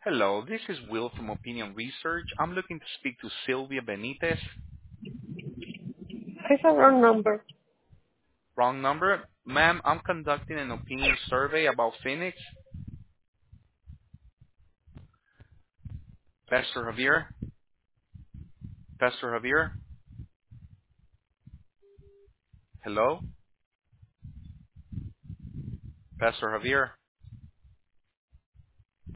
Hello, this is Will from Opinion Research. I'm looking to speak to Sylvia Benitez. It's a wrong number. Wrong number. Ma'am, I'm conducting an opinion survey about Phoenix. Pastor Javier? Pastor Javier? Hello? Pastor Javier?